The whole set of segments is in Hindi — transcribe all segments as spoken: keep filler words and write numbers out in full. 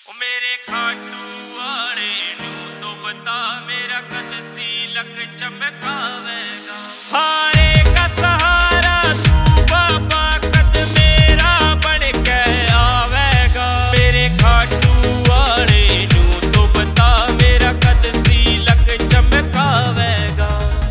मेरे खाटू वाले नू तो बता मेरा कद सीलक चमकावेगा। हारे का सहारा तू बाबा कद मेरा बन के आवेगा। मेरे खाटू वाले नू तो बता मेरा कद सीलक चमकावेगा।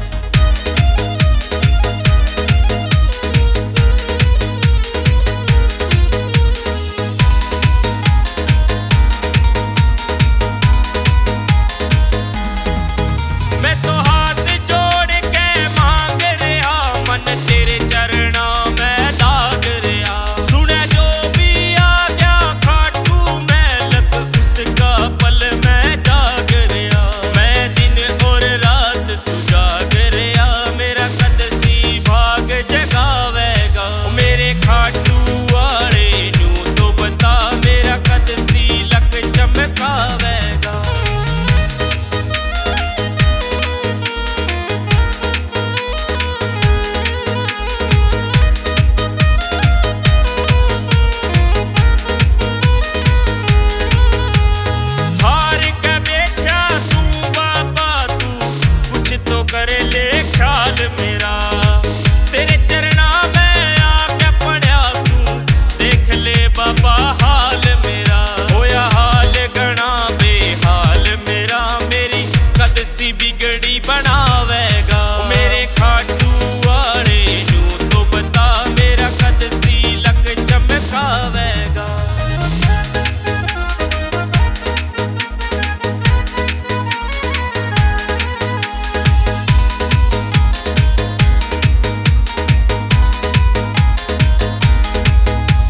करे ले ख्याल मेरा तेरे चरणा में आके पढ़या सू। देख ले बाबा हाल मेरा होया हाल गणा बेहाल मेरा। मेरी कद सी बिगड़ी बनावेगा। मेरे खाटू वाले नू तो बता मेरा कद सी लक चमकावेगा।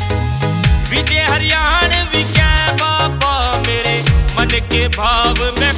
हरियाणवी के बाबा मेरे मन के भाव में